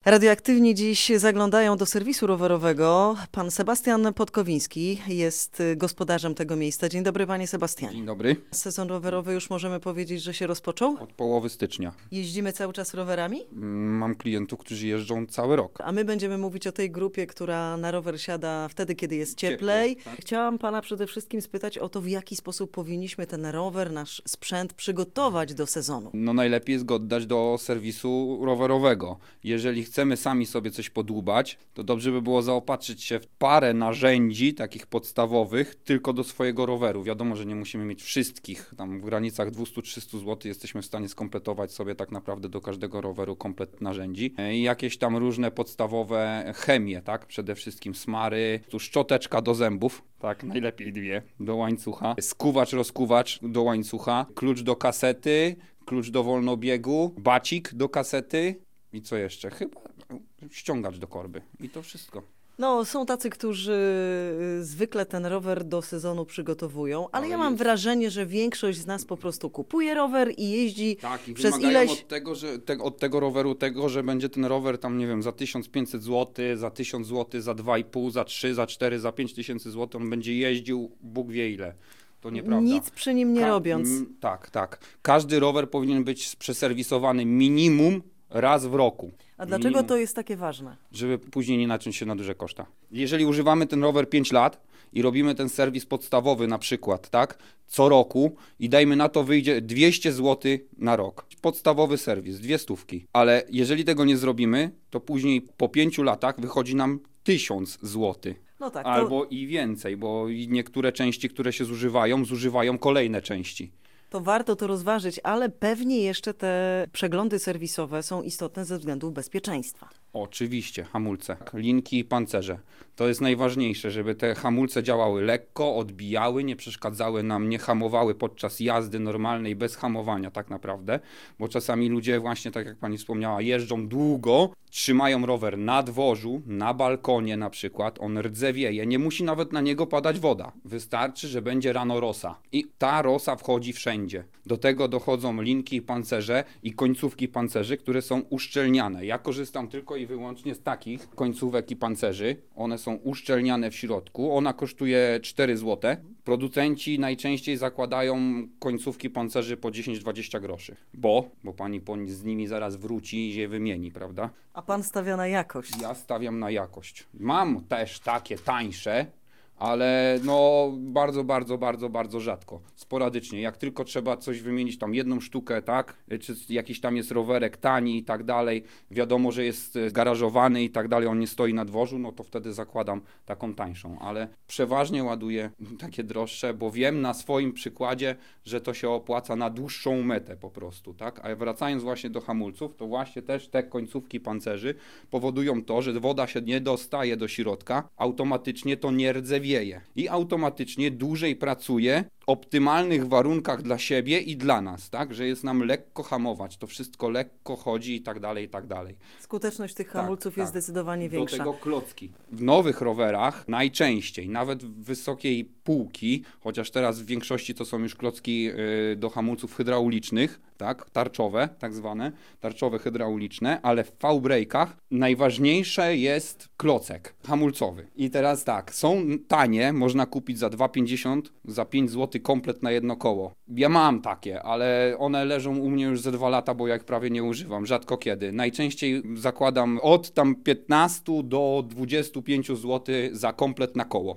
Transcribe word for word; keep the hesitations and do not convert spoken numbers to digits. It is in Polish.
Radioaktywni dziś zaglądają do serwisu rowerowego. Pan Sebastian Podkowiński jest gospodarzem tego miejsca. Dzień dobry, panie Sebastianie. Dzień dobry. Sezon rowerowy już możemy powiedzieć, że się rozpoczął? Od połowy stycznia. Jeździmy cały czas rowerami? Mam klientów, którzy jeżdżą cały rok. A my będziemy mówić o tej grupie, która na rower siada wtedy, kiedy jest cieplej. Ciepło, tak? Chciałam pana przede wszystkim spytać o to, w jaki sposób powinniśmy ten rower, nasz sprzęt przygotować do sezonu. No najlepiej jest go oddać do serwisu rowerowego. Jeżeli chcemy sami sobie coś podłubać, to dobrze by było zaopatrzyć się w parę narzędzi takich podstawowych tylko do swojego roweru. Wiadomo, że nie musimy mieć wszystkich. Tam w granicach dwieście do trzystu złotych jesteśmy w stanie skompletować sobie tak naprawdę do każdego roweru komplet narzędzi. I jakieś tam różne podstawowe chemie, tak? Przede wszystkim smary, tu szczoteczka do zębów, tak? Najlepiej dwie, do łańcucha. Skuwacz, rozkuwacz do łańcucha, klucz do kasety, klucz do wolnobiegu, bacik do kasety. I co jeszcze? Chyba ściągacz do korby. I to wszystko. No, są tacy, którzy y, zwykle ten rower do sezonu przygotowują, ale, Ale ja mam jest. wrażenie, że większość z nas po prostu kupuje rower i jeździ Tak, i przez wymagają ileś... od tego, że, te, od tego roweru tego, że będzie ten rower tam, nie wiem, za tysiąc pięćset złotych, za tysiąc złotych, za dwa i pół, za trzy, za cztery, za pięć tysięcy złotych on będzie jeździł Bóg wie ile. To nieprawda. Nic przy nim nie Ka- robiąc. m, Tak, tak. Każdy rower powinien być przeserwisowany minimum raz w roku. A dlaczego Minimum. to jest takie ważne? Żeby później nie naciąć się na duże koszta. Jeżeli używamy ten rower pięć lat i robimy ten serwis podstawowy na przykład, tak, co roku i dajmy na to wyjdzie dwieście złotych na rok. Podstawowy serwis, dwie stówki. Ale jeżeli tego nie zrobimy, to później po pięciu latach wychodzi nam tysiąc złotych. No tak, to, Albo i więcej, bo i niektóre części, które się zużywają, zużywają kolejne części. to warto to rozważyć, ale pewnie jeszcze te przeglądy serwisowe są istotne ze względów bezpieczeństwa. Oczywiście, hamulce, linki i pancerze. To jest najważniejsze, żeby te hamulce działały lekko, odbijały, nie przeszkadzały nam, nie hamowały podczas jazdy normalnej, bez hamowania tak naprawdę, bo czasami ludzie właśnie, tak jak pani wspomniała, jeżdżą długo, trzymają rower na dworzu, na balkonie na przykład, on rdzewieje, nie musi nawet na niego padać woda. Wystarczy, że będzie rano rosa i ta rosa wchodzi wszędzie. Do tego dochodzą linki i pancerze i końcówki pancerzy, które są uszczelniane. Ja korzystam tylko i wyłącznie z takich końcówek i pancerzy. One są uszczelniane w środku. Ona kosztuje cztery złote. Producenci najczęściej zakładają końcówki pancerzy po dziesięć dwadzieścia groszy. Bo, bo pani po, z nimi zaraz wróci i je wymieni, prawda? A pan stawia na jakość. Ja stawiam na jakość. Mam też takie tańsze, ale no bardzo, bardzo, bardzo, bardzo rzadko. Sporadycznie. Jak tylko trzeba coś wymienić, tam jedną sztukę, tak? Czy jakiś tam jest rowerek tani i tak dalej, wiadomo, że jest garażowany i tak dalej, on nie stoi na dworzu, no to wtedy zakładam taką tańszą. Ale przeważnie ładuję takie droższe, bo wiem na swoim przykładzie, że to się opłaca na dłuższą metę po prostu, tak? A wracając właśnie do hamulców, to właśnie też te końcówki pancerzy powodują to, że woda się nie dostaje do środka, automatycznie to nie rdzewieje i automatycznie dłużej pracuje w optymalnych warunkach dla siebie i dla nas, tak? Że jest nam lekko hamować, to wszystko lekko chodzi i tak dalej, i tak dalej. Skuteczność tych Tak, hamulców tak. jest zdecydowanie Do większa. tego klocki. W nowych rowerach najczęściej, nawet w wysokiej półki, chociaż teraz w większości to są już klocki y, do hamulców hydraulicznych, tak, tarczowe, tak zwane, tarczowe hydrauliczne, ale w V-brake'ach najważniejsze jest klocek hamulcowy. I teraz tak, są tanie, można kupić za dwa pięćdziesiąt, za pięć złotych komplet na jedno koło. Ja mam takie, ale one leżą u mnie już ze dwa lata, bo ja ich prawie nie używam, rzadko kiedy. Najczęściej zakładam od tam piętnaście do dwudziestu pięciu złotych za komplet na koło.